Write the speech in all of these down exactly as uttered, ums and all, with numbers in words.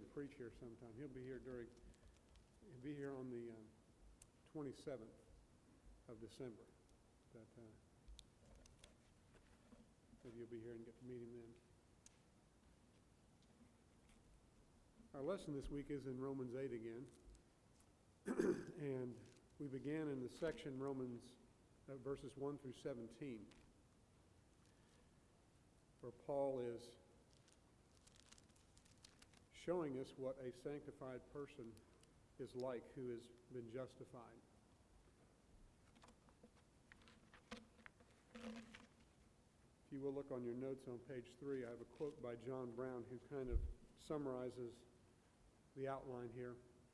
preach here sometime. He'll be here during, he'll be here on the um, twenty-seventh of December. But uh, maybe you'll be here and get to meet him then. Our lesson this week is in Romans eight again. And we began in the section Romans uh, verses one through seventeen, where Paul is showing us what a sanctified person is like who has been justified. If you will look on your notes on page three, I have a quote by John Brown who kind of summarizes the outline here.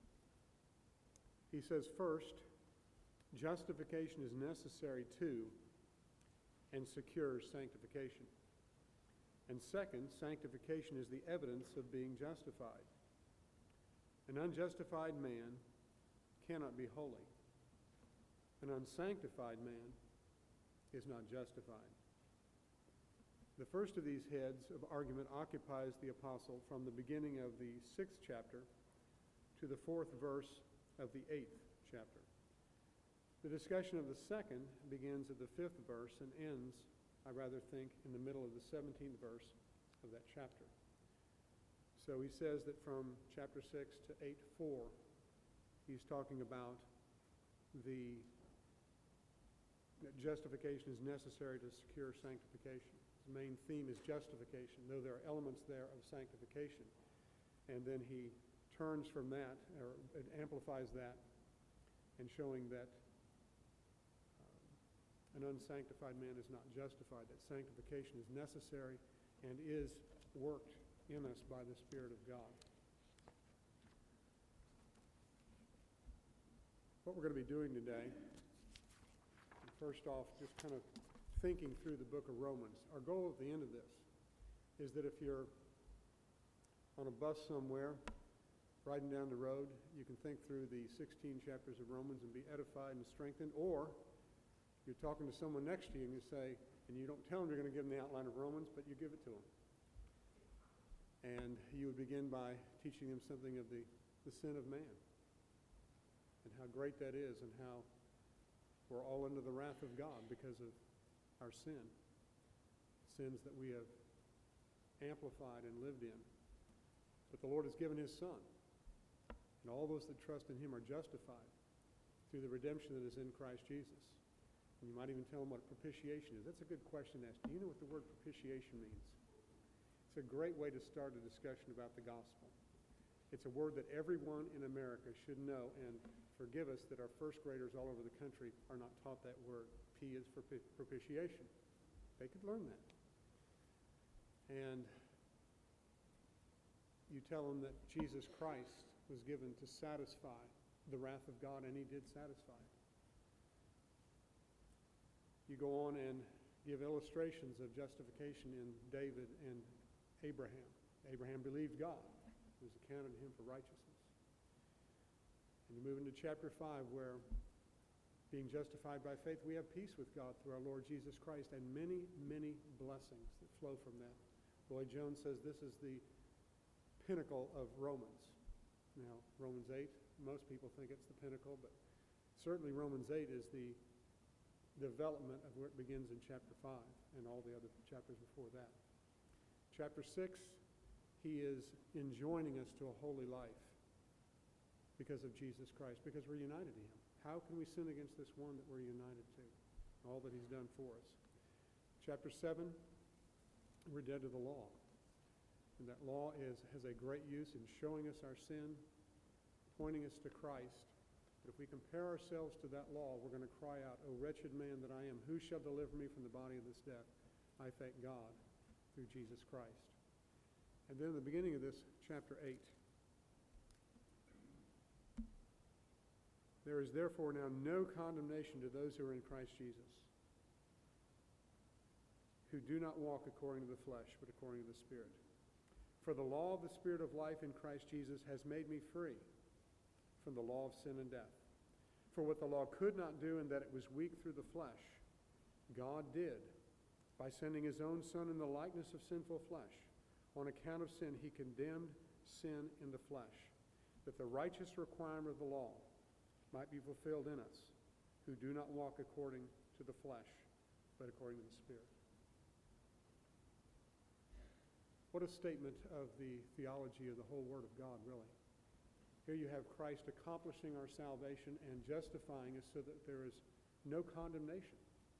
He says, first, justification is necessary to and secures sanctification. And second, sanctification is the evidence of being justified. An unjustified man cannot be holy. An unsanctified man is not justified. The first of these heads of argument occupies the apostle from the beginning of the sixth chapter to the fourth verse of the eighth chapter. The discussion of the second begins at the fifth verse and ends, I rather think, in the middle of the seventeenth verse of that chapter. So he says that from chapter six to eight four, he's talking about the that justification is necessary to secure sanctification. His main theme is justification, though there are elements there of sanctification. And then he turns from that, or amplifies that, and showing that um, an unsanctified man is not justified, that sanctification is necessary and is worked in us by the Spirit of God. What we're going to be doing today, first off, just kind of thinking through the book of Romans. Our goal at the end of this is that if you're on a bus somewhere, riding down the road, you can think through the sixteen chapters of Romans and be edified and strengthened, or you're talking to someone next to you and you say, and you don't tell them you're going to give them the outline of Romans, but you give it to them. And you would begin by teaching them something of the, the sin of man and how great that is and how we're all under the wrath of God because of our sin, sins that we have amplified and lived in. But the Lord has given his Son, and all those that trust in him are justified through the redemption that is in Christ Jesus. And you might even tell them what propitiation is. That's a good question to ask. Do you know what the word propitiation means? It's a great way to start a discussion about the gospel. It's a word that everyone in America should know, and forgive us that our first graders all over the country are not taught that word. P is for propitiation. They could learn that. And you tell them that Jesus Christ was given to satisfy the wrath of God, and he did satisfy it. You go on and give illustrations of justification in David and Abraham. Abraham believed God. It was accounted to him for righteousness. And you move into chapter five, where being justified by faith, we have peace with God through our Lord Jesus Christ, and many, many blessings that flow from that. Lloyd Jones says this is the pinnacle of Romans. Now, Romans eight, most people think it's the pinnacle, but certainly Romans eight is the development of where it begins in chapter five and all the other chapters before that. Chapter six, he is enjoining us to a holy life because of Jesus Christ, because we're united to him. How can we sin against this one that we're united to? All that he's done for us. Chapter seven, we're dead to the law. And that law is has a great use in showing us our sin, pointing us to Christ. But if we compare ourselves to that law, we're going to cry out, "O wretched man that I am, who shall deliver me from the body of this death? I thank God through Jesus Christ." And then at the beginning of this, chapter eight, there is therefore now no condemnation to those who are in Christ Jesus, who do not walk according to the flesh, but according to the Spirit. For the law of the Spirit of life in Christ Jesus has made me free from the law of sin and death. For what the law could not do, in that it was weak through the flesh, God did by sending his own Son in the likeness of sinful flesh. On account of sin, he condemned sin in the flesh, that the righteous requirement of the law might be fulfilled in us, who do not walk according to the flesh, but according to the Spirit. What a statement of the theology of the whole Word of God, really. Here you have Christ accomplishing our salvation and justifying us so that there is no condemnation.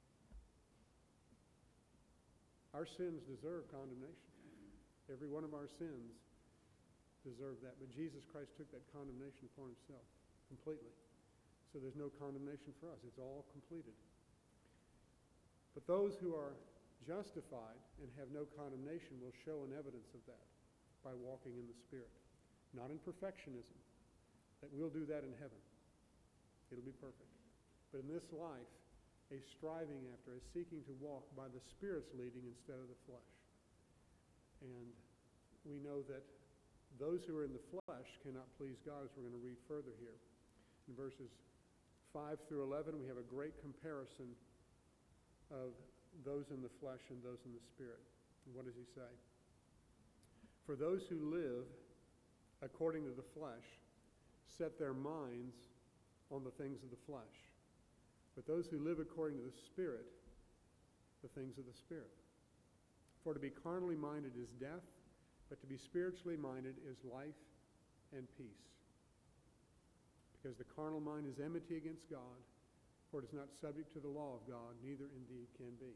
Our sins deserve condemnation. Every one of our sins deserve that. But Jesus Christ took that condemnation upon himself completely. So there's no condemnation for us. It's all completed. But those who are justified and have no condemnation will show an evidence of that by walking in the Spirit. Not in perfectionism, that we'll do that in heaven. It'll be perfect. But in this life, a striving after, a seeking to walk by the Spirit's leading instead of the flesh. And we know that those who are in the flesh cannot please God, as we're going to read further here. In verses five through eleven, we have a great comparison of those in the flesh and those in the Spirit. And what does he say? For those who live according to the flesh set their minds on the things of the flesh. But those who live according to the Spirit, the things of the Spirit. For to be carnally minded is death, but to be spiritually minded is life and peace. Because the carnal mind is enmity against God, for it is not subject to the law of God, neither indeed can be.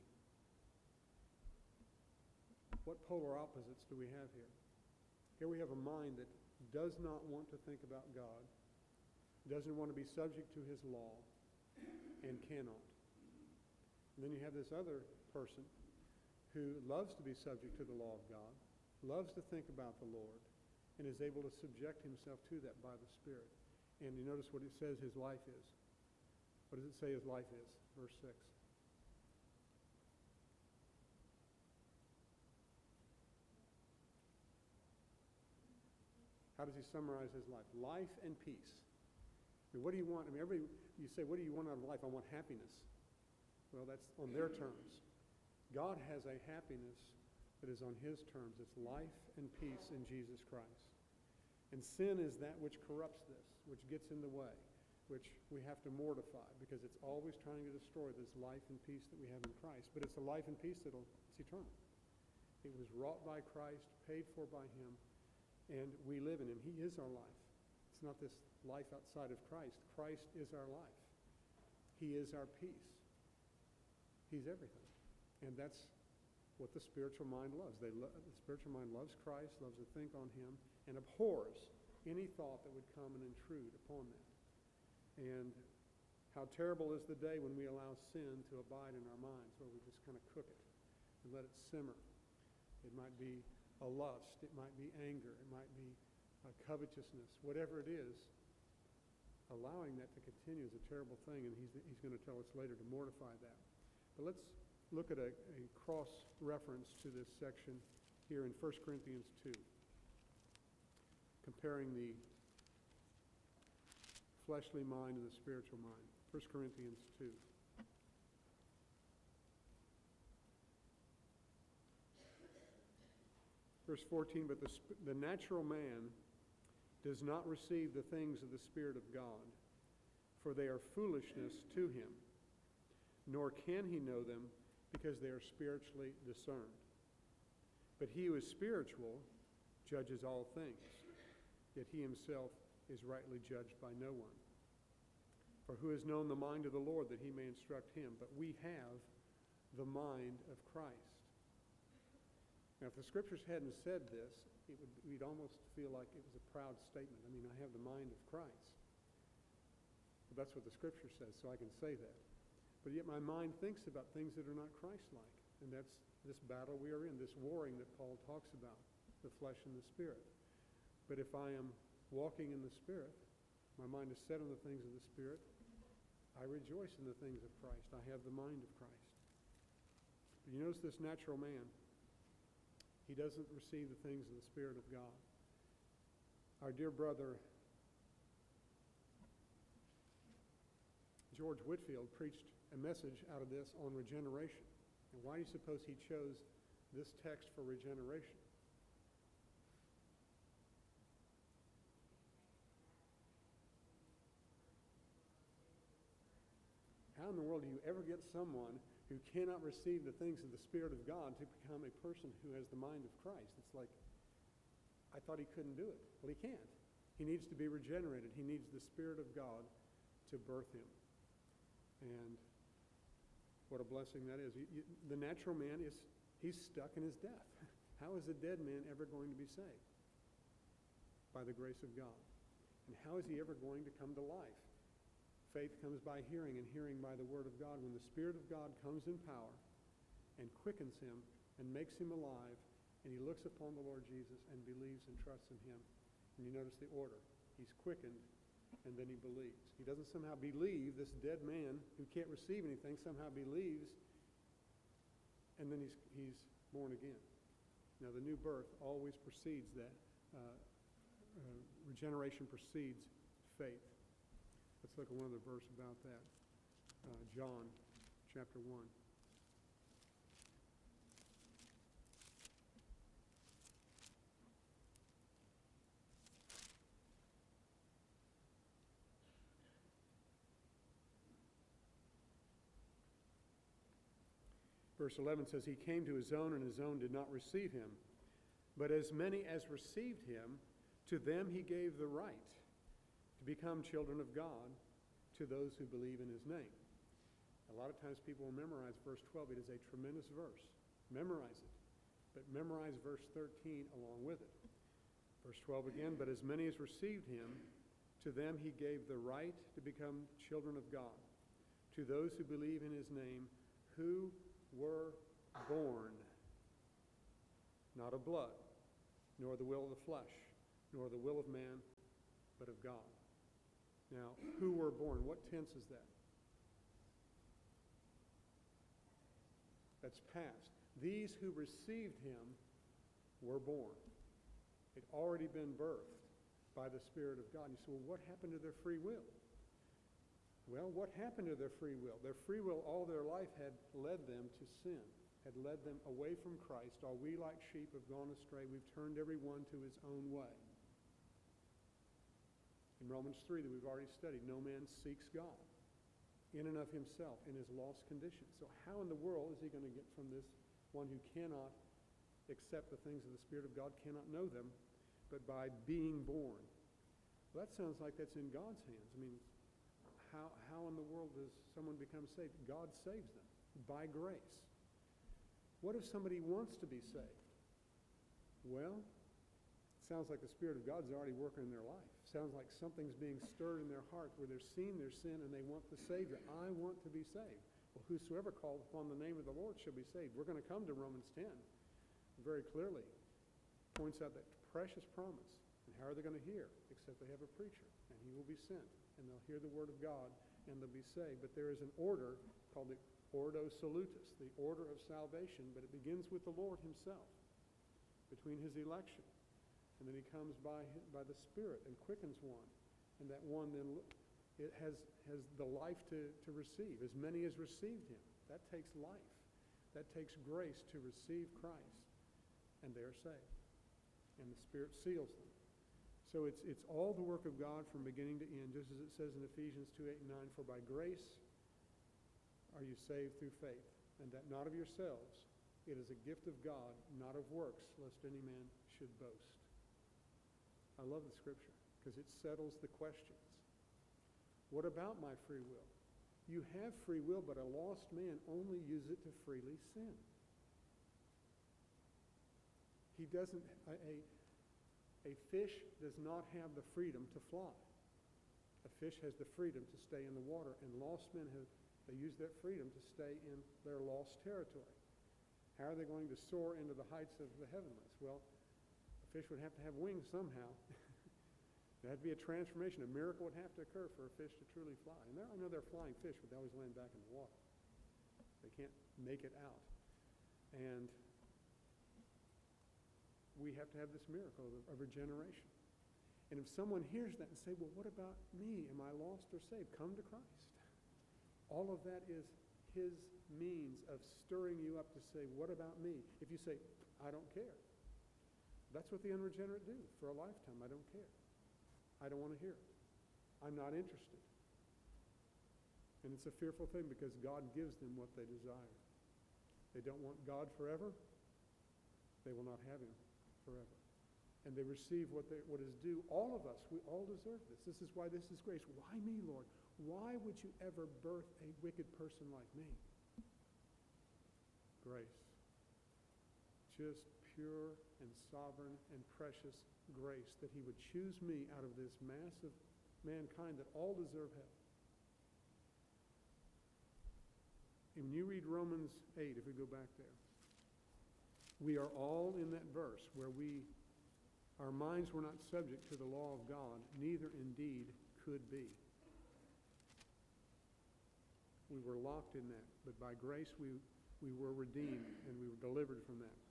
What polar opposites do we have here? Here we have a mind that does not want to think about God, doesn't want to be subject to his law, and cannot. And then you have this other person who loves to be subject to the law of God, loves to think about the Lord, and is able to subject himself to that by the Spirit. And you notice what it says his life is. What does it say his life is? Verse six. How does he summarize his life? Life and peace. I mean, what do you want? I mean, everybody, you say, what do you want out of life? I want happiness. Well, that's on their terms. God has a happiness that is on his terms. It's life and peace in Jesus Christ. And sin is that which corrupts this, which gets in the way, which we have to mortify, because it's always trying to destroy this life and peace that we have in Christ. But it's a life and peace that'll, it's eternal. It was wrought by Christ, paid for by him, and we live in him. He is our life. It's not this life outside of Christ. Christ is our life. He is our peace. He's everything. And that's what the spiritual mind loves. They lo- the spiritual mind loves Christ, loves to think on him, and abhors any thought that would come and intrude upon that. And how terrible is the day when we allow sin to abide in our minds, where we just kind of cook it and let it simmer. It might be a lust, it might be anger, it might be a covetousness, whatever it is. Allowing that to continue is a terrible thing, and he's, he's going to tell us later to mortify that. But let's look at a, a cross-reference to this section here in First Corinthians two, comparing the fleshly mind and the spiritual mind. First Corinthians two. Verse fourteen, but the, the natural man does not receive the things of the Spirit of God, for they are foolishness to him, nor can he know them, because they are spiritually discerned. But he who is spiritual judges all things, yet he himself is rightly judged by no one. For who has known the mind of the Lord that he may instruct him? But we have the mind of Christ. Now, if the Scriptures hadn't said this, it would, we'd almost feel like it was a proud statement. I mean, I have the mind of Christ. But that's what the Scripture says, so I can say that. But yet my mind thinks about things that are not Christ-like. And that's this battle we are in, this warring that Paul talks about, the flesh and the Spirit. But if I am walking in the Spirit, my mind is set on the things of the Spirit, I rejoice in the things of Christ. I have the mind of Christ. But you notice this natural man, he doesn't receive the things of the Spirit of God. Our dear brother George Whitefield preached a message out of this on regeneration. And why do you suppose he chose this text for regeneration? How in the world do you ever get someone who cannot receive the things of the Spirit of God to become a person who has the mind of Christ? It's like, I thought he couldn't do it. Well, he can't. He needs to be regenerated. He needs the Spirit of God to birth him. And what a blessing that is. You, you, the natural man is, he's stuck in his death. How is a dead man ever going to be saved? By the grace of God. And how is he ever going to come to life? Faith comes by hearing, and hearing by the word of God. When the Spirit of God comes in power and quickens him and makes him alive, and he looks upon the Lord Jesus and believes and trusts in him. And you notice the order. He's quickened, and then he believes. He doesn't somehow believe, this dead man who can't receive anything somehow believes, and then he's, he's born again. Now, the new birth always precedes that. Uh, uh, regeneration precedes faith. Let's look at one other verse about that. Uh, John chapter one. Verse eleven says, he came to his own, and his own did not receive him. But as many as received him, to them he gave the right to become children of God, to those who believe in his name. A lot of times people will memorize verse twelve. It is a tremendous verse. Memorize it. But memorize verse thirteen along with it. Verse twelve again, but as many as received him, to them he gave the right to become children of God, to those who believe in his name, who were born, not of blood, nor the will of the flesh, nor the will of man, but of God. Now, who were born? What tense is that? That's past. These who received him were born. They'd already been birthed by the Spirit of God. And you say, well, what happened to their free will? Well, what happened to their free will? Their free will all their life had led them to sin, had led them away from Christ. All we like sheep have gone astray. We've turned every one to his own way. In Romans three that we've already studied, no man seeks God in and of himself in his lost condition. So how in the world is he going to get from this one who cannot accept the things of the Spirit of God, cannot know them, but by being born? Well, that sounds like that's in God's hands. I mean, how, how in the world does someone become saved? God saves them by grace. What if somebody wants to be saved? Well, it sounds like the Spirit of God's already working in their life. Sounds like something's being stirred in their heart where they're seeing their sin and they want the Savior. I want to be saved. Well, whosoever calleth upon the name of the Lord shall be saved. We're going to come to Romans ten very clearly. Points out that precious promise. And how are they going to hear? Except they have a preacher, and he will be sent. And they'll hear the word of God, and they'll be saved. But there is an order called the Ordo Salutis, the order of salvation, but it begins with the Lord himself, between his election. And then he comes by, by the Spirit and quickens one. And that one then it has, has the life to, to receive. As many as received him. That takes life. That takes grace to receive Christ. And they are saved. And the Spirit seals them. So it's, it's all the work of God from beginning to end, just as it says in Ephesians two, eight, and nine, for by grace are you saved through faith, and that not of yourselves. It is a gift of God, not of works, lest any man should boast. I love the scripture because it settles the questions. What about my free will? You have free will, but a lost man only uses it to freely sin. He doesn't, a, a, a fish does not have the freedom to fly. A fish has the freedom to stay in the water, and lost men have, they use that freedom to stay in their lost territory. How are they going to soar into the heights of the heavenlies? Well, a fish would have to have wings somehow. There had to be a transformation. A miracle would have to occur for a fish to truly fly. And there, I know they're flying fish, but they always land back in the water. They can't make it out. And we have to have this miracle of, of regeneration. And if someone hears that and say, well, what about me? Am I lost or saved? Come to Christ. All of that is his means of stirring you up to say, what about me? If you say, I don't care. That's what the unregenerate do for a lifetime. I don't care. I don't want to hear it. I'm not interested. And it's a fearful thing because God gives them what they desire. They don't want God forever. They will not have him forever. And they receive what, they, what is due. All of us, we all deserve this. This is why this is grace. Why me, Lord? Why would you ever birth a wicked person like me? Grace. Just pure and sovereign and precious grace that he would choose me out of this mass of mankind that all deserve hell. And when you read Romans eight, if we go back there, we are all in that verse where we, our minds were not subject to the law of God, neither indeed could be. We were locked in that, but by grace we, we were redeemed and we were delivered from that.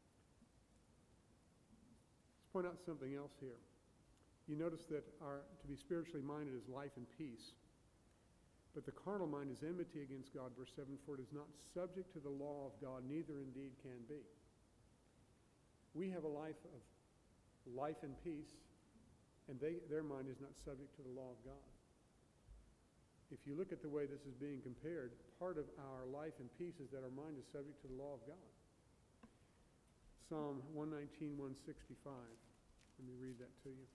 Let's point out something else here. You notice that our, to be spiritually minded is life and peace. But the carnal mind is enmity against God, verse seven, for it is not subject to the law of God, neither indeed can be. We have a life of life and peace, and they, their mind is not subject to the law of God. If you look at the way this is being compared, part of our life and peace is that our mind is subject to the law of God. Psalm one nineteen, one sixty-five. Let me read that to you.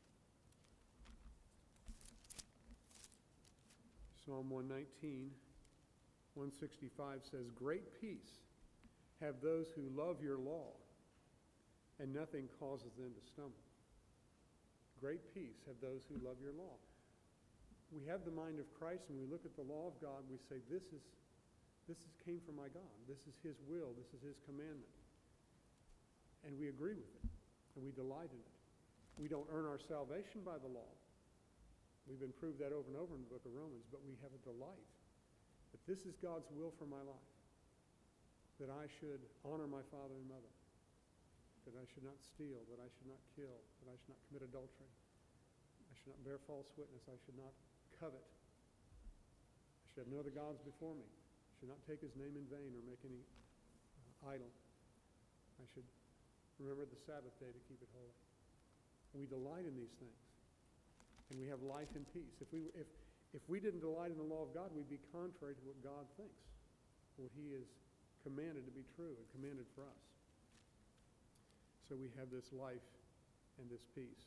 Psalm one nineteen, one sixty-five says, great peace have those who love your law, and nothing causes them to stumble. Great peace have those who love your law. We have the mind of Christ, and we look at the law of God, and we say, this is, this is came from my God. This is his will. This is his commandment. And we agree with it, and we delight in it. We don't earn our salvation by the law. We've been proved that over and over in the book of Romans, but we have a delight that this is God's will for my life, that I should honor my father and mother, that I should not steal, that I should not kill, that I should not commit adultery, I should not bear false witness, I should not covet, I should have no other gods before me, I should not take his name in vain or make any uh, idol. I should remember the Sabbath day to keep it holy. We delight in these things. And we have life and peace. If we, if, if we didn't delight in the law of God, we'd be contrary to what God thinks, what he has commanded to be true and commanded for us. So we have this life and this peace.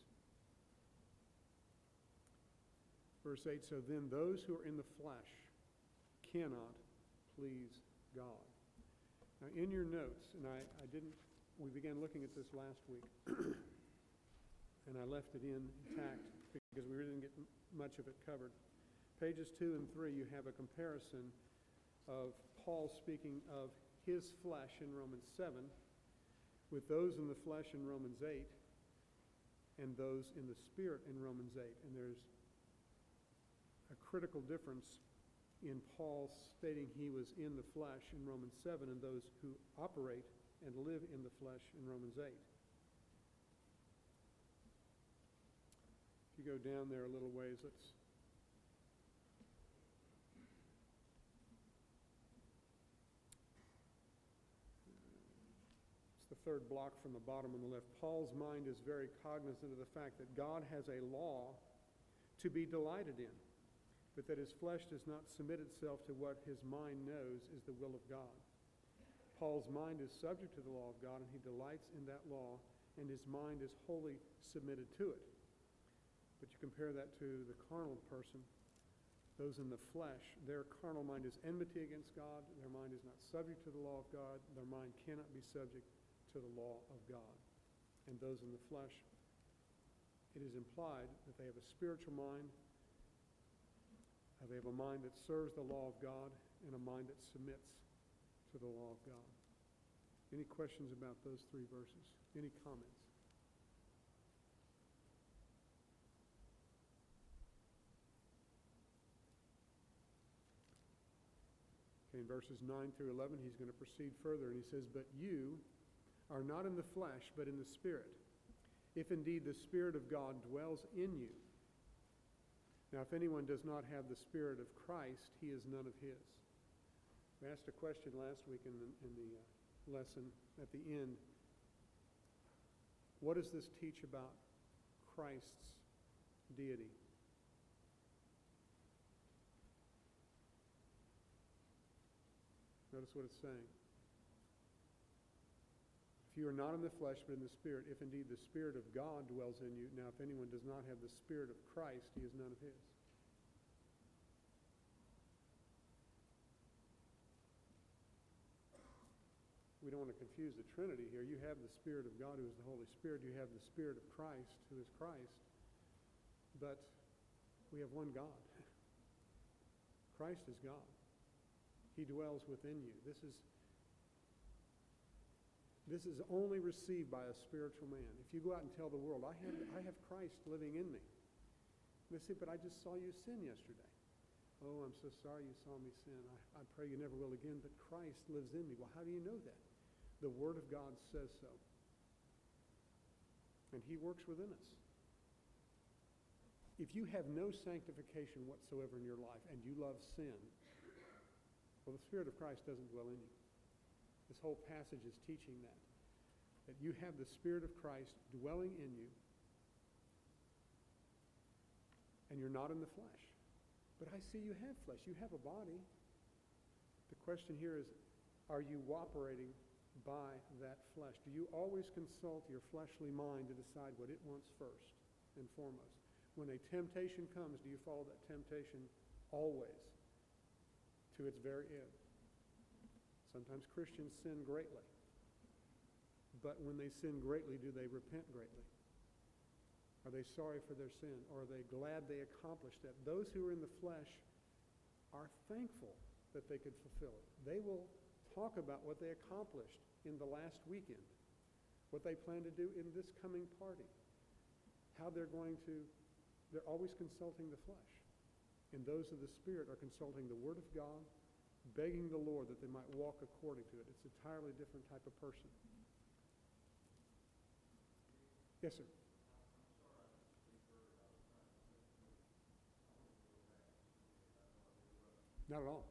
Verse eight, so then those who are in the flesh cannot please God. Now in your notes, and I, I didn't, we began looking at this last week, and I left it in intact, because we really didn't get much of it covered. Pages two and three, you have a comparison of Paul speaking of his flesh in Romans seven with those in the flesh in Romans eight and those in the spirit in Romans eight. And there's a critical difference in Paul stating he was in the flesh in Romans seven and those who operate and live in the flesh in Romans eight. If you go down there a little ways, let's it's the third block from the bottom on the left. Paul's mind is very cognizant of the fact that God has a law to be delighted in, but that his flesh does not submit itself to what his mind knows is the will of God. Paul's mind is subject to the law of God, and he delights in that law, and his mind is wholly submitted to it. But you compare that to the carnal person, those in the flesh, their carnal mind is enmity against God. Their mind is not subject to the law of God. Their mind cannot be subject to the law of God. And those in the flesh, it is implied that they have a spiritual mind, they have a mind that serves the law of God, and a mind that submits to the law of God. Any questions about those three verses? Any comments? Okay, in verses nine through eleven, he's going to proceed further, and he says, but you are not in the flesh, but in the Spirit, if indeed the Spirit of God dwells in you. Now, if anyone does not have the Spirit of Christ, he is none of his. We asked a question last week in the, in the uh, lesson at the end. What does this teach about Christ's deity? Notice what it's saying. If you are not in the flesh, but in the Spirit, if indeed the Spirit of God dwells in you, now if anyone does not have the Spirit of Christ, he is none of his. We don't want to confuse the Trinity here. You have the Spirit of God, who is the Holy Spirit. You have the Spirit of Christ, who is Christ. But we have one God. Christ is God. He dwells within you. This is, this is only received by a spiritual man. If you go out and tell the world, I have, I have Christ living in me. They say, but I just saw you sin yesterday. Oh, I'm so sorry you saw me sin. I, I pray you never will again, but Christ lives in me. Well, how do you know that? The Word of God says so. And he works within us. If you have no sanctification whatsoever in your life and you love sin, well, the Spirit of Christ doesn't dwell in you. This whole passage is teaching that. That you have the Spirit of Christ dwelling in you, and you're not in the flesh. But I see you have flesh. You have a body. The question here is, are you operating by that flesh? Do you always consult your fleshly mind to decide what it wants first and foremost? When a temptation comes, do you follow that temptation always to its very end? Sometimes Christians sin greatly. But when they sin greatly, do they repent greatly? Are they sorry for their sin? Or are they glad they accomplished that? Those who are in the flesh are thankful that they could fulfill it. They will talk about what they accomplished in the last weekend, what they plan to do in this coming party, how they're going to, they're always consulting the flesh. And those of the Spirit are consulting the Word of God, begging the Lord that they might walk according to it. It's an entirely different type of person. Yes, sir. Not at all.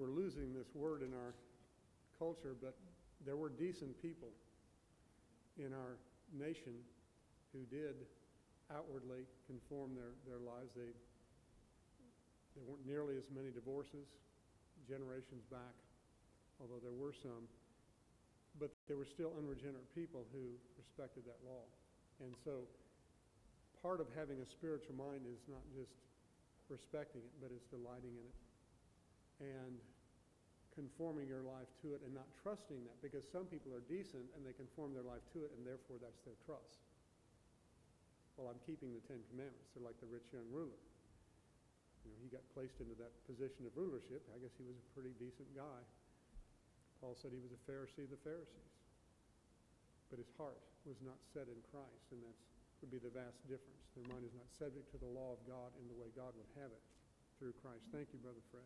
we're losing this word in our culture, but there were decent people in our nation who did outwardly conform their, their lives. They, there weren't nearly as many divorces generations back, although there were some. But there were still unregenerate people who respected that law. And so part of having a spiritual mind is not just respecting it, but it's delighting in it and conforming your life to it and not trusting that, because some people are decent and they conform their life to it, and therefore that's their trust. Well, I'm keeping the Ten Commandments. They're like the rich young ruler. You know, he got placed into that position of rulership. I guess he was a pretty decent guy. Paul said he was a Pharisee of the Pharisees. But his heart was not set in Christ, and that would be the vast difference. Their mind is not subject to the law of God in the way God would have it through Christ. Thank you, Brother Fred.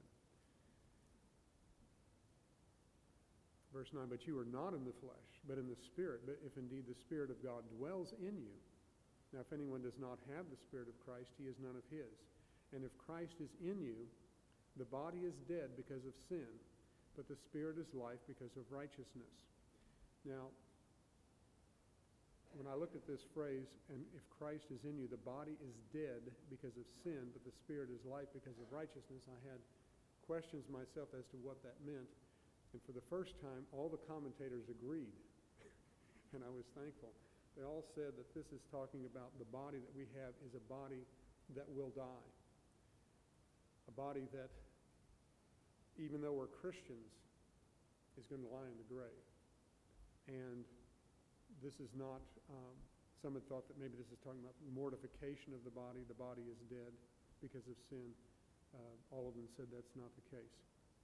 Verse nine, but you are not in the flesh, but in the Spirit, but if indeed the Spirit of God dwells in you. Now, if anyone does not have the Spirit of Christ, he is none of his. And if Christ is in you, the body is dead because of sin, but the Spirit is life because of righteousness. Now, when I looked at this phrase, and if Christ is in you, the body is dead because of sin, but the Spirit is life because of righteousness, I had questions myself as to what that meant. And for the first time, all the commentators agreed, and I was thankful. They all said that this is talking about the body that we have is a body that will die. A body that, even though we're Christians, is going to lie in the grave. And this is not, um, some had thought that maybe this is talking about mortification of the body. The body is dead because of sin. Uh, all of them said that's not the case.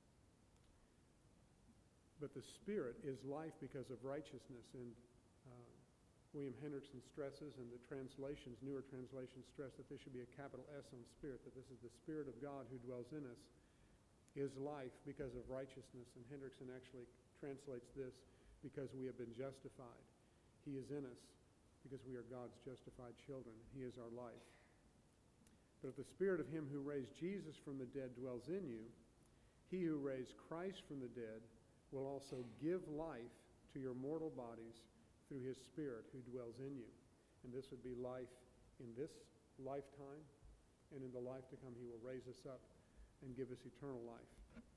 But the Spirit is life because of righteousness. And uh, William Hendrickson stresses, and the translations, newer translations stress that there should be a capital S on Spirit, that this is the Spirit of God who dwells in us, is life because of righteousness. And Hendrickson actually translates this, because we have been justified. He is in us because we are God's justified children. He is our life. But if the Spirit of him who raised Jesus from the dead dwells in you, he who raised Christ from the dead will also give life to your mortal bodies through his Spirit who dwells in you. And this would be life in this lifetime, and in the life to come he will raise us up and give us eternal life.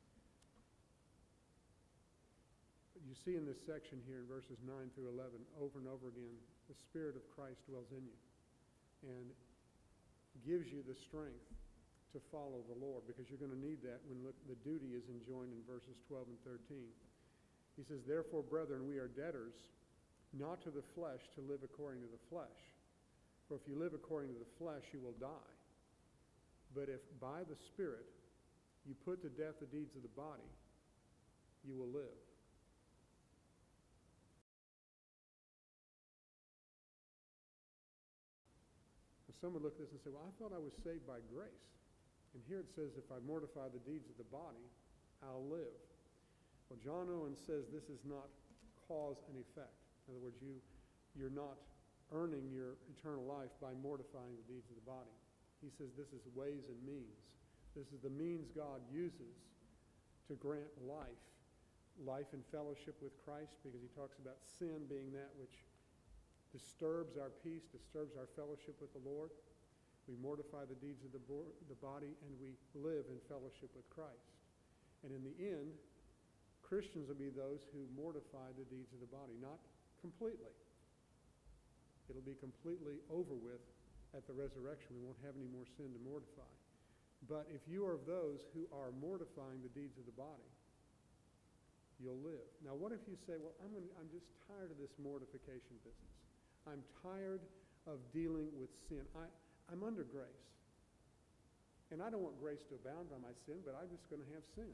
But you see in this section here in verses nine through eleven, over and over again, the Spirit of Christ dwells in you and gives you the strength to follow the Lord, because you're going to need that when look, the duty is enjoined in verses twelve and thirteen. He says, therefore, brethren, we are debtors, not to the flesh, to live according to the flesh. For if you live according to the flesh, you will die. But if by the Spirit you put to death the deeds of the body, you will live. Now, some would look at this and say, well, I thought I was saved by grace. And here it says, if I mortify the deeds of the body, I'll live. Well, John Owen says this is not cause and effect. In other words, you, you're not earning your eternal life by mortifying the deeds of the body. He says this is ways and means. This is the means God uses to grant life. Life in fellowship with Christ, because he talks about sin being that which disturbs our peace, disturbs our fellowship with the Lord. We mortify the deeds of the, bo- the body, and we live in fellowship with Christ. And in the end, Christians will be those who mortify the deeds of the body, not completely. It'll be completely over with at the resurrection. We won't have any more sin to mortify. But if you are of those who are mortifying the deeds of the body, you'll live. Now, what if you say, well, I'm, gonna, I'm just tired of this mortification business. I'm tired of dealing with sin. I, I'm under grace. And I don't want grace to abound by my sin, but I'm just going to have sin.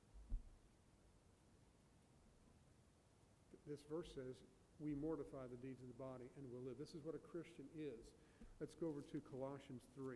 This verse says, we mortify the deeds of the body and will live. This is what a Christian is. Let's go over to Colossians three.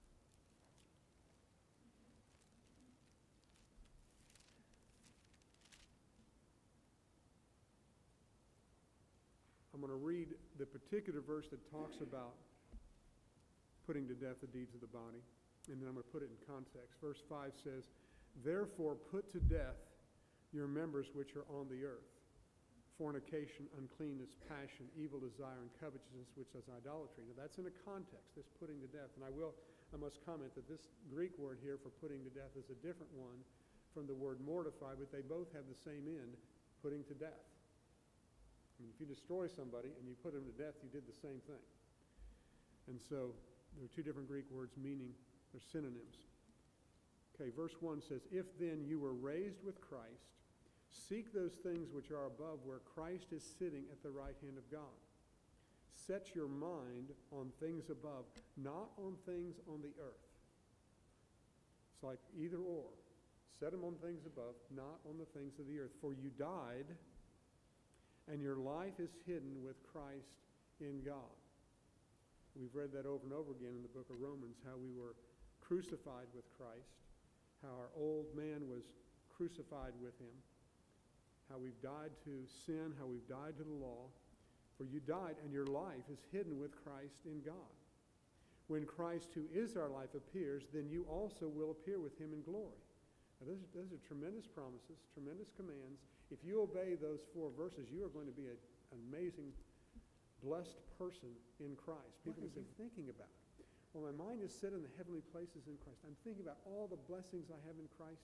I'm going to read the particular verse that talks about putting to death the deeds of the body, and then I'm going to put it in context. Verse five says, Therefore put to death your members which are on the earth, fornication, uncleanness, passion, evil desire, and covetousness, which is idolatry. Now that's in a context, this putting to death. And I will, I must comment that this Greek word here for putting to death is a different one from the word mortify, but they both have the same end, putting to death. I mean, if you destroy somebody and you put them to death, you did the same thing. And so there are two different Greek words meaning, they're synonyms. Okay, verse one says, if then you were raised with Christ, seek those things which are above where Christ is sitting at the right hand of God. Set your mind on things above, not on things on the earth. It's like either or. Set them on things above, not on the things of the earth. For you died, and your life is hidden with Christ in God. We've read that over and over again in the book of Romans, how we were crucified with Christ, how our old man was crucified with him, how we've died to sin, how we've died to the law. For you died, and your life is hidden with Christ in God. When Christ, who is our life, appears, then you also will appear with him in glory. Now, those, those are tremendous promises, tremendous commands. If you obey those four verses, you are going to be a, an amazing, blessed person in Christ. People are thinking about it. Well, my mind is set in the heavenly places in Christ. I'm thinking about all the blessings I have in Christ.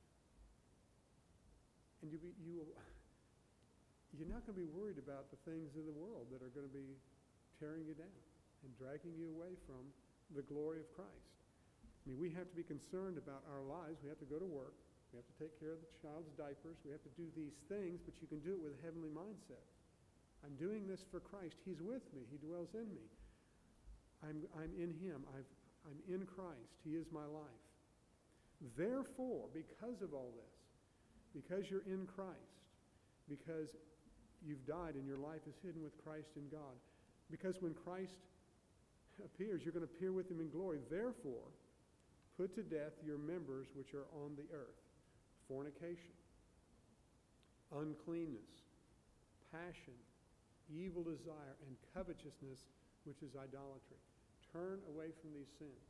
And you, be, you, you're not going to be worried about the things of the world that are going to be tearing you down and dragging you away from the glory of Christ. I mean, we have to be concerned about our lives. We have to go to work. We have to take care of the child's diapers. We have to do these things, but you can do it with a heavenly mindset. I'm doing this for Christ. He's with me. He dwells in me. I'm, I'm in him. I've, I'm in Christ. He is my life. Therefore, because of all this, because you're in Christ, because you've died and your life is hidden with Christ in God, because when Christ appears, you're going to appear with him in glory. Therefore, put to death your members which are on the earth, fornication, uncleanness, passion, evil desire, and covetousness, which is idolatry. Turn away from these sins.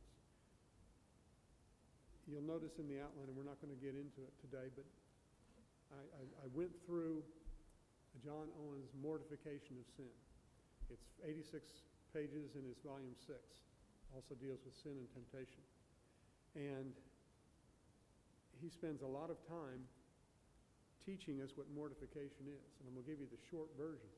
You'll notice in the outline, and we're not going to get into it today, but I, I, I went through John Owen's Mortification of Sin. It's eighty-six pages in his volume six. Also deals with sin and temptation. And he spends a lot of time teaching us what mortification is. And I'm going to give you the short version.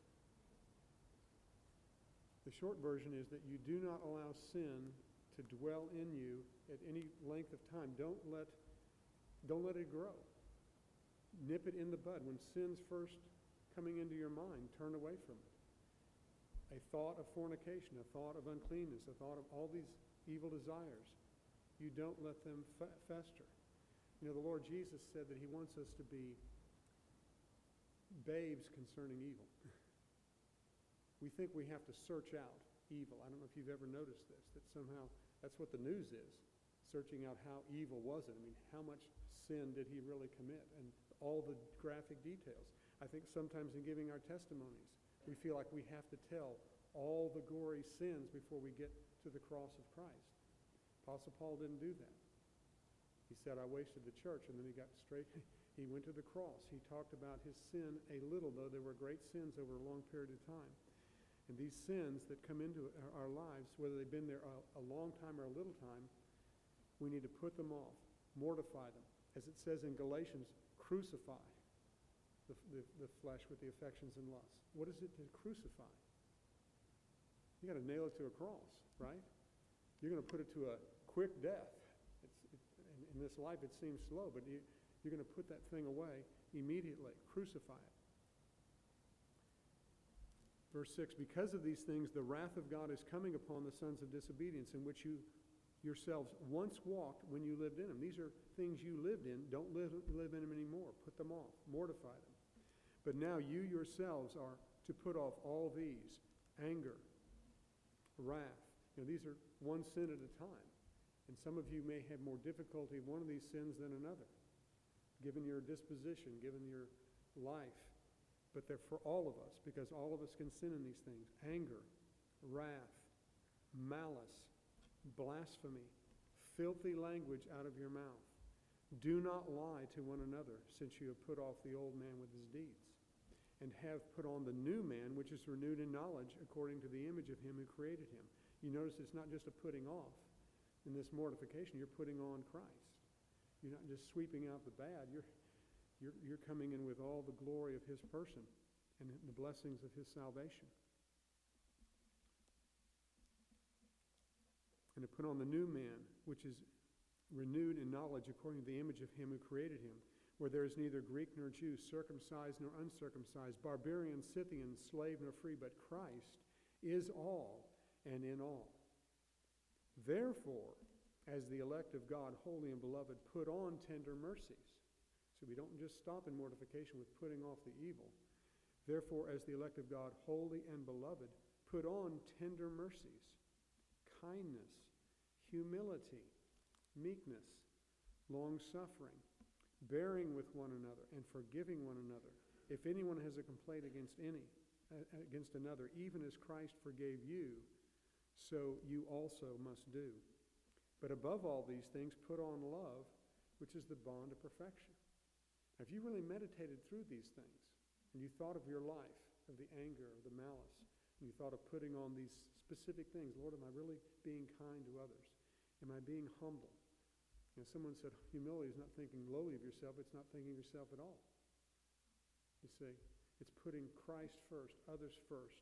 The short version is that you do not allow sin to dwell in you at any length of time. Don't let, don't let it grow. Nip it in the bud. When sin's first coming into your mind, turn away from it. A thought of fornication, a thought of uncleanness, a thought of all these evil desires. You don't let them fe- fester. You know, the Lord Jesus said that he wants us to be babes concerning evil. We think we have to search out evil. I don't know if you've ever noticed this, that somehow that's what the news is, searching out how evil was it. I mean, how much sin did he really commit? And all the graphic details. I think sometimes in giving our testimonies, we feel like we have to tell all the gory sins before we get to the cross of Christ. Apostle Paul didn't do that. He said, I wasted the church, and then he got straight, he went to the cross. He talked about his sin a little, though there were great sins over a long period of time. And these sins that come into our lives, whether they've been there a, a long time or a little time, we need to put them off, mortify them. As it says in Galatians, crucify the, the, the flesh with the affections and lusts. What is it to crucify? You got to nail it to a cross, right? You're going to put it to a quick death. It's, it, in, in this life, it seems slow, but you, you're going to put that thing away immediately. Crucify it. Verse six, because of these things, the wrath of God is coming upon the sons of disobedience, in which you yourselves once walked when you lived in them. These are things you lived in. Don't live, live in them anymore. Put them off. Mortify them. But now you yourselves are to put off all these: anger, wrath. You know, these are one sin at a time. And some of you may have more difficulty of one of these sins than another, given your disposition, given your life. But they're for all of us, because all of us can sin in these things. Anger, wrath, malice, blasphemy, filthy language out of your mouth. Do not lie to one another, since you have put off the old man with his deeds, and have put on the new man, which is renewed in knowledge according to the image of him who created him. You notice it's not just a putting off. In this mortification, you're putting on Christ. You're not just sweeping out the bad. You're, you're, you're coming in with all the glory of his person and the blessings of his salvation. And to put on the new man, which is renewed in knowledge according to the image of him who created him, where there is neither Greek nor Jew, circumcised nor uncircumcised, barbarian, Scythian, slave nor free, but Christ is all and in all. Therefore, as the elect of God, holy and beloved, put on tender mercies. So we don't just stop in mortification with putting off the evil. Therefore, as the elect of God, holy and beloved, put on tender mercies, kindness, humility, meekness, long-suffering, bearing with one another, and forgiving one another. If anyone has a complaint against any, uh, against another, even as Christ forgave you, so you also must do. But above all these things, put on love, which is the bond of perfection. Now, if you really meditated through these things, and you thought of your life, of the anger, of the malice, and you thought of putting on these specific things, Lord, am I really being kind to others? Am I being humble? You know, someone said humility is not thinking lowly of yourself, it's not thinking of yourself at all. You see, it's putting Christ first, others first.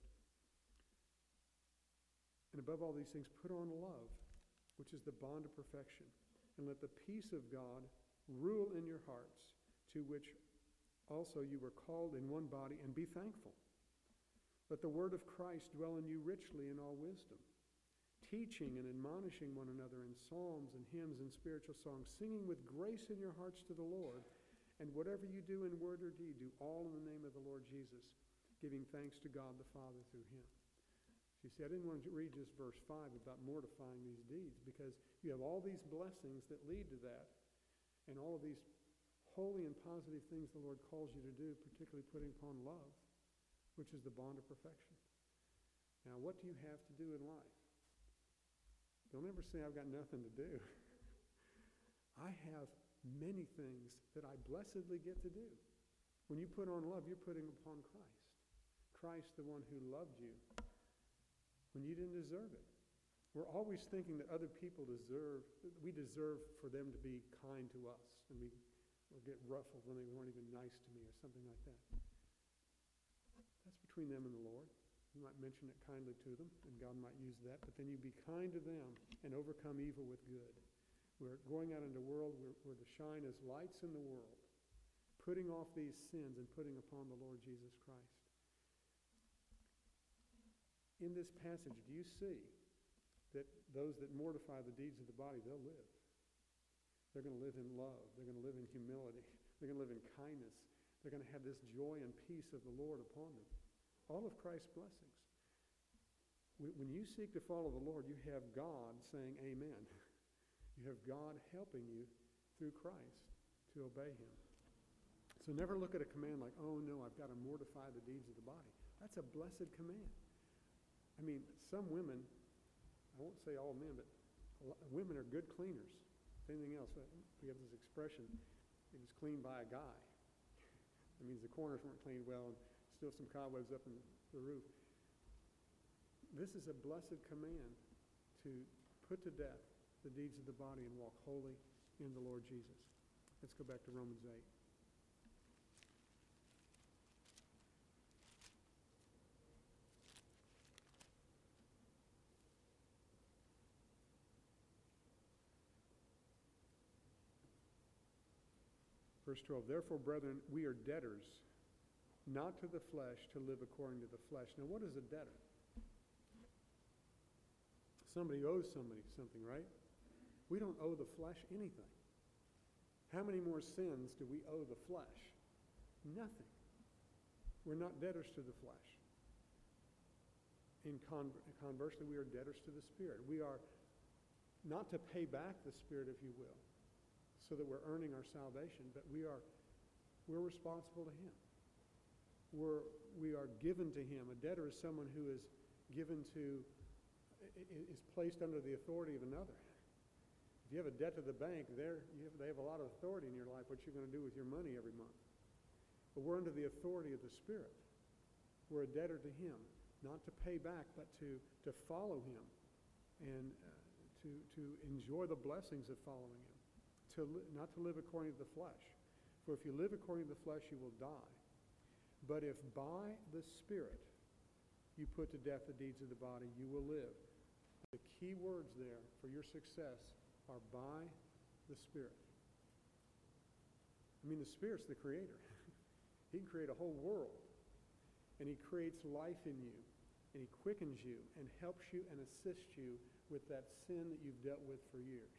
And above all these things, put on love, which is the bond of perfection. And let the peace of God rule in your hearts, to which also you were called in one body, and be thankful. Let the word of Christ dwell in you richly in all wisdom, teaching and admonishing one another in psalms and hymns and spiritual songs, singing with grace in your hearts to the Lord. And whatever you do in word or deed, do all in the name of the Lord Jesus, giving thanks to God the Father through him. You see, I didn't want to read just verse five about mortifying these deeds, because you have all these blessings that lead to that, and all of these holy and positive things the Lord calls you to do, particularly putting upon love, which is the bond of perfection. Now, what do you have to do in life? Don't ever say, I've got nothing to do. I have many things that I blessedly get to do. When you put on love, you're putting upon Christ. Christ, the one who loved you when you didn't deserve it. We're always thinking that other people deserve, we deserve for them to be kind to us, and we will get ruffled when they weren't even nice to me or something like that. That's between them and the Lord. You might mention it kindly to them, and God might use that, but then you be kind to them and overcome evil with good. We're going out into a world where we're to shine as lights in the world, putting off these sins and putting upon the Lord Jesus Christ. In this passage, do you see that those that mortify the deeds of the body, they'll live? They're going to live in love. They're going to live in humility. They're going to live in kindness. They're going to have this joy and peace of the Lord upon them. All of Christ's blessings. When you seek to follow the Lord, you have God saying amen. You have God helping you through Christ to obey him. So never look at a command like, oh no, I've got to mortify the deeds of the body. That's a blessed command. I mean, some women, I won't say all men, but women are good cleaners. If anything else, we have this expression, it was cleaned by a guy. That means the corners weren't cleaned well and still some cobwebs up in the roof. This is a blessed command to put to death the deeds of the body and walk holy in the Lord Jesus. Let's go back to Romans eight. Verse twelve, therefore, brethren, we are debtors, not to the flesh, to live according to the flesh. Now, what is a debtor? Somebody owes somebody something, right? We don't owe the flesh anything. How many more sins do we owe the flesh? Nothing. We're not debtors to the flesh. In con- conversely, we are debtors to the Spirit. We are not to pay back the Spirit, if you will, so that we're earning our salvation, but we are we're responsible to him. We're, we are given to him. A debtor is someone who is given to, is placed under the authority of another. If you have a debt to the bank, they're, you have, they have a lot of authority in your life, what you're going to do with your money every month. But we're under the authority of the Spirit. We're a debtor to Him, not to pay back, but to, to follow Him and uh, to, to enjoy the blessings of following Him, to li- not to live according to the flesh. For if you live according to the flesh, you will die. But if by the Spirit you put to death the deeds of the body, you will live. The key words there for your success are by the Spirit. I mean, the Spirit's the creator. He can create a whole world. And He creates life in you. And He quickens you and helps you and assists you with that sin that you've dealt with for years.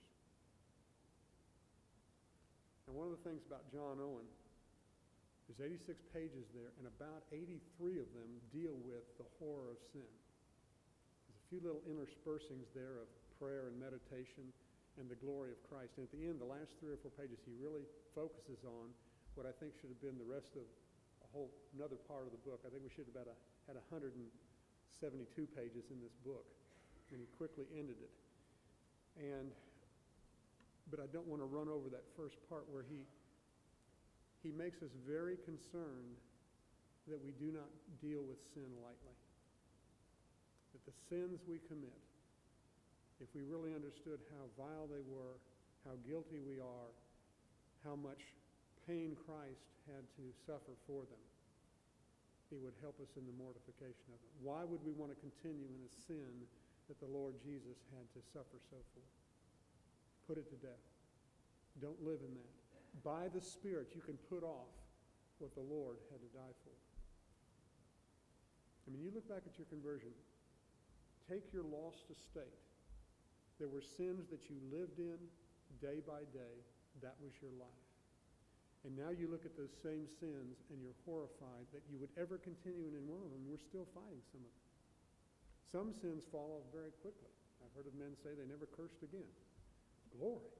And one of the things about John Owen, there's eighty-six pages there, and about eighty-three of them deal with the horror of sin. There's a few little interspersings there of prayer and meditation and the glory of Christ. And at the end, the last three or four pages, he really focuses on what I think should have been the rest of a whole another part of the book. I think we should have had, a, had one hundred seventy-two pages in this book, and he quickly ended it. And but I don't want to run over that first part where he he makes us very concerned that we do not deal with sin lightly. That the sins we commit, if we really understood how vile they were, how guilty we are, how much pain Christ had to suffer for them, He would help us in the mortification of it. Why would we want to continue in a sin that the Lord Jesus had to suffer so for? Put it to death. Don't live in that. By the Spirit, you can put off what the Lord had to die for. I mean, you look back at your conversion. Take your lost estate. There were sins that you lived in day by day. That was your life. And now you look at those same sins and you're horrified that you would ever continue in one of them. We're still fighting some of them. Some sins fall off very quickly. I've heard of men say they never cursed again. Glory.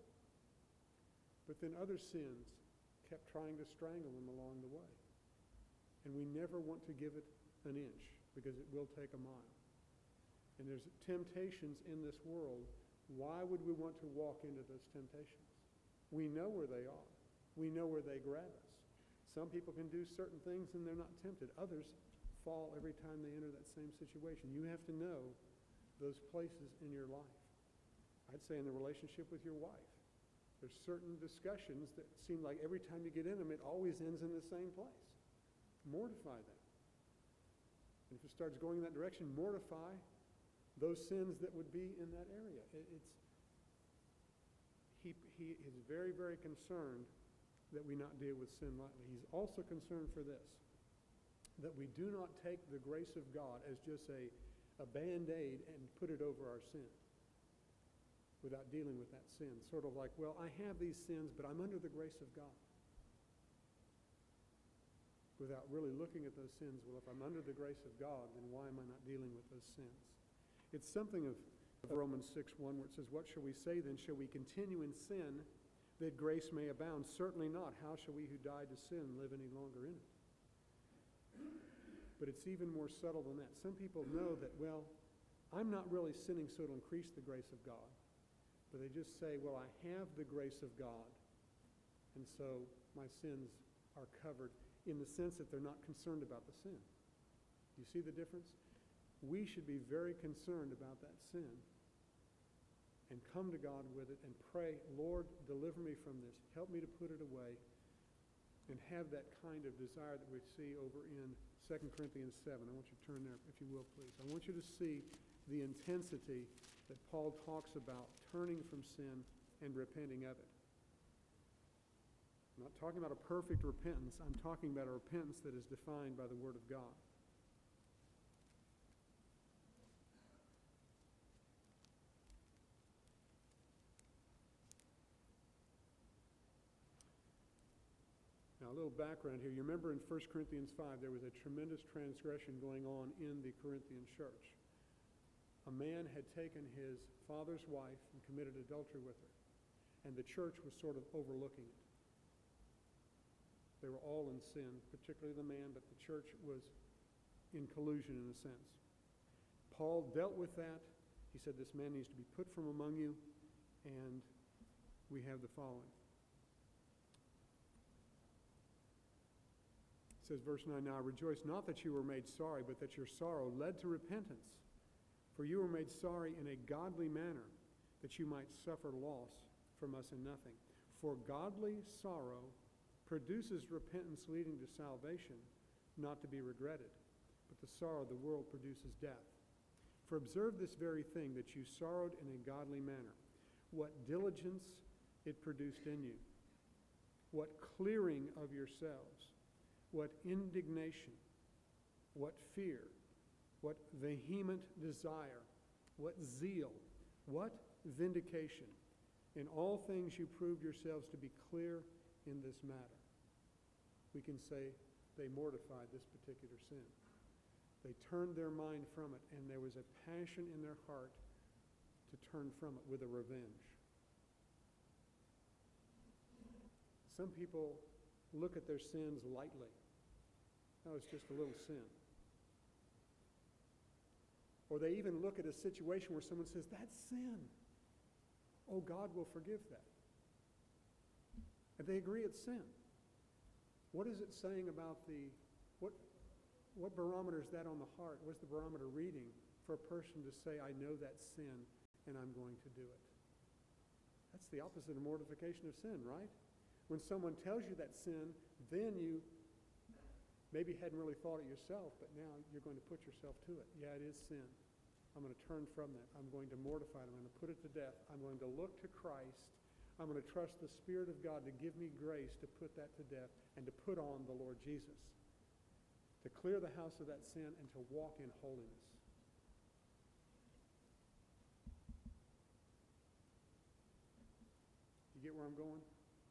But then other sins kept trying to strangle them along the way. And we never want to give it an inch because it will take a mile. And there's temptations in this world. Why would we want to walk into those temptations? We know where they are. We know where they grab us. Some people can do certain things and they're not tempted. Others fall every time they enter that same situation. You have to know those places in your life. I'd say in the relationship with your wife. There's certain discussions that seem like every time you get in them, it always ends in the same place. Mortify them. And if it starts going in that direction, mortify those sins that would be in that area. It, it's he, he is very, very concerned that we not deal with sin lightly. He's also concerned for this, that we do not take the grace of God as just a, a Band-Aid and put it over our sin without dealing with that sin. Sort of like, well, I have these sins, but I'm under the grace of God. Without really looking at those sins, well, if I'm under the grace of God, then why am I not dealing with those sins? It's something of, of Romans six one where it says, what shall we say then? Shall we continue in sin that grace may abound? Certainly not. How shall we who died to sin live any longer in it? But it's even more subtle than that. Some people know that, well, I'm not really sinning so it'll increase the grace of God. But they just say, well, I have the grace of God, and so my sins are covered in the sense that they're not concerned about the sin. Do you see the difference? We should be very concerned about that sin and come to God with it and pray, Lord, deliver me from this. Help me to put it away and have that kind of desire that we see over in Second Corinthians seven. I want you to turn there, if you will, please. I want you to see the intensity that Paul talks about turning from sin and repenting of it. I'm not talking about a perfect repentance. I'm talking about a repentance that is defined by the Word of God. Now, a little background here. You remember in First Corinthians five, there was a tremendous transgression going on in the Corinthian church. A man had taken his father's wife and committed adultery with her, and the church was sort of overlooking it. They were all in sin, particularly the man, but the church was in collusion in a sense. Paul dealt with that. He said, this man needs to be put from among you, and we have the following. It says, verse nine, now I rejoice not that you were made sorry, but that your sorrow led to repentance. For you were made sorry in a godly manner, that you might suffer loss from us in nothing. For godly sorrow produces repentance leading to salvation, not to be regretted. But the sorrow of the world produces death. For observe this very thing, that you sorrowed in a godly manner. What diligence it produced in you. What clearing of yourselves. What indignation. What fear. What vehement desire. What zeal. What vindication. In all things you proved yourselves to be clear in this matter. We can say they mortified this particular sin. They turned their mind from it, and there was a passion in their heart to turn from it with a revenge. Some people look at their sins lightly. Oh, it's just a little sin. Or they even look at a situation where someone says, that's sin. Oh, God will forgive that. And they agree it's sin. What is it saying about the, what, what barometer is that on the heart? What's the barometer reading for a person to say, I know that's sin and I'm going to do it? That's the opposite of mortification of sin, right? When someone tells you that sin, then you maybe hadn't really thought it yourself, but now you're going to put yourself to it. Yeah, it is sin. I'm going to turn from that. I'm going to mortify it. I'm going to put it to death. I'm going to look to Christ. I'm going to trust the Spirit of God to give me grace to put that to death and to put on the Lord Jesus, to clear the house of that sin and to walk in holiness. You get where I'm going?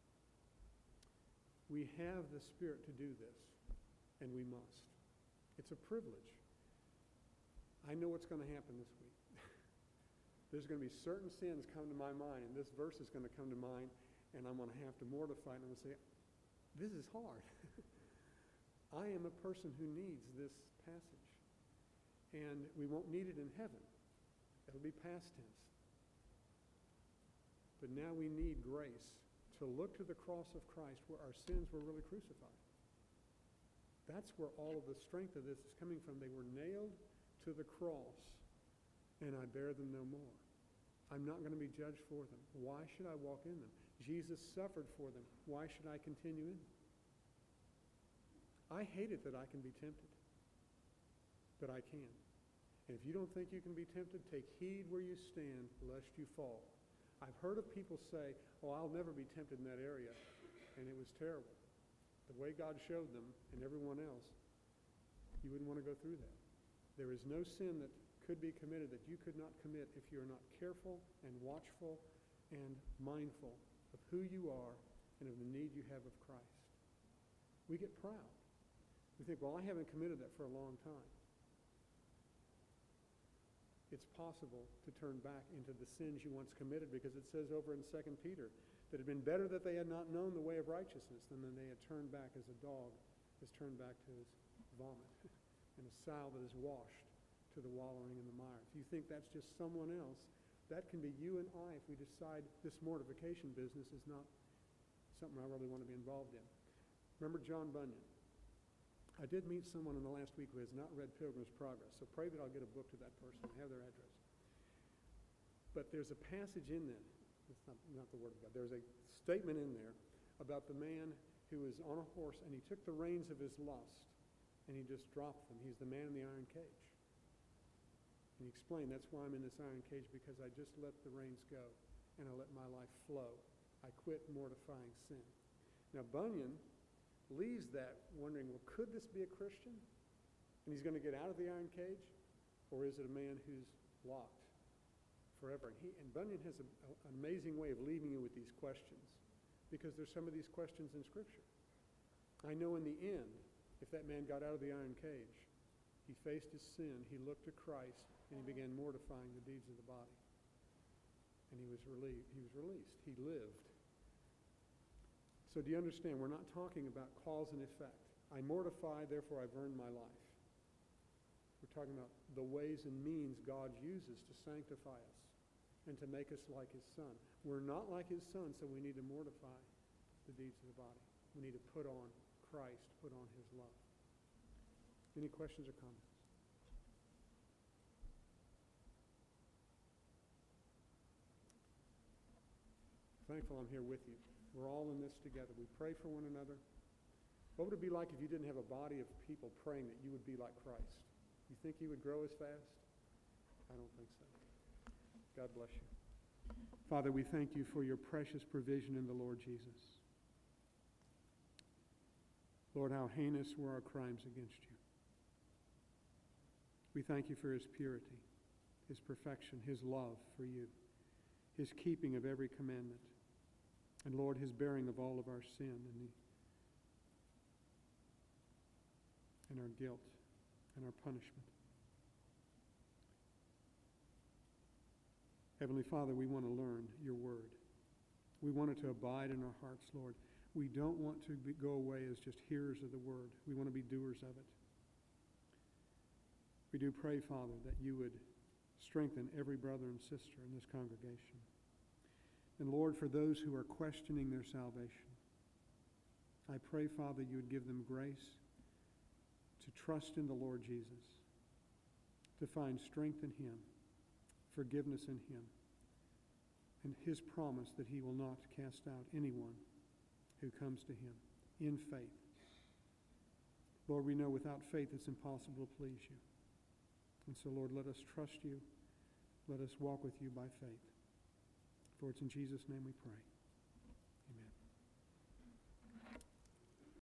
We have the Spirit to do this, and we must. It's a privilege. I know what's going to happen this week. There's going to be certain sins come to my mind, and this verse is going to come to mind, and I'm going to have to mortify it, and I'm going to say, this is hard. I am a person who needs this passage. And we won't need it in heaven. It'll be past tense. But now we need grace to look to the cross of Christ where our sins were really crucified. That's where all of the strength of this is coming from. They were nailed to the cross, and I bear them no more. I'm not going to be judged for them. Why should I walk in them? Jesus suffered for them. Why should I continue in them? I hate it that I can be tempted, but I can. And if you don't think you can be tempted, take heed where you stand, lest you fall. I've heard of people say, oh, I'll never be tempted in that area, and it was terrible. The way God showed them, and everyone else, you wouldn't want to go through that. There is no sin that could be committed that you could not commit if you are not careful and watchful and mindful of who you are and of the need you have of Christ. We get proud. We think, well, I haven't committed that for a long time. It's possible to turn back into the sins you once committed, because it says over in Second Peter that it had been better that they had not known the way of righteousness than that they had turned back as a dog is turned back to his vomit and a sow that is washed to the wallowing in the mire. If you think that's just someone else, that can be you and I if we decide this mortification business is not something I really want to be involved in. Remember John Bunyan? I did meet someone in the last week who has not read Pilgrim's Progress, so pray that I'll get a book to that person and have their address. But there's a passage in there, it's not, not the Word of God, there's a statement in there about the man who was on a horse and he took the reins of his lust and he just dropped them. He's the man in the iron cage. And he explained, that's why I'm in this iron cage, because I just let the reins go and I let my life flow. I quit mortifying sin. Now Bunyan leaves that wondering, well, could this be a Christian? And he's going to get out of the iron cage? Or is it a man who's locked forever? And, he, and Bunyan has a, a, an amazing way of leaving you with these questions, because there's some of these questions in Scripture. I know in the end, if that man got out of the iron cage, he faced his sin, he looked to Christ, and he began mortifying the deeds of the body. And he was relieved. He was released. He lived. So do you understand? We're not talking about cause and effect. I mortify, therefore I've earned my life. We're talking about the ways and means God uses to sanctify us and to make us like his Son. We're not like his Son, so we need to mortify the deeds of the body. We need to put on Christ, put on his love. Any questions or comments? Thankful I'm here with you. We're all in this together. We pray for one another. What would it be like if you didn't have a body of people praying that you would be like Christ? You think you would grow as fast? I don't think so. God bless you. Father, we thank you for your precious provision in the Lord Jesus. Lord, how heinous were our crimes against you. We thank you for his purity, his perfection, his love for you, his keeping of every commandment, and Lord, his bearing of all of our sin and, the, and our guilt and our punishment. Heavenly Father, we want to learn your word. We want it to abide in our hearts, Lord. We don't want to be, go away as just hearers of the word. We want to be doers of it. We do pray, Father, that you would strengthen every brother and sister in this congregation. And Lord, for those who are questioning their salvation, I pray, Father, you would give them grace to trust in the Lord Jesus, to find strength in him, forgiveness in him, and his promise that he will not cast out anyone who comes to him in faith. Lord, we know without faith it's impossible to please you. And so, Lord, let us trust you. Let us walk with you by faith. For it's in Jesus' name we pray.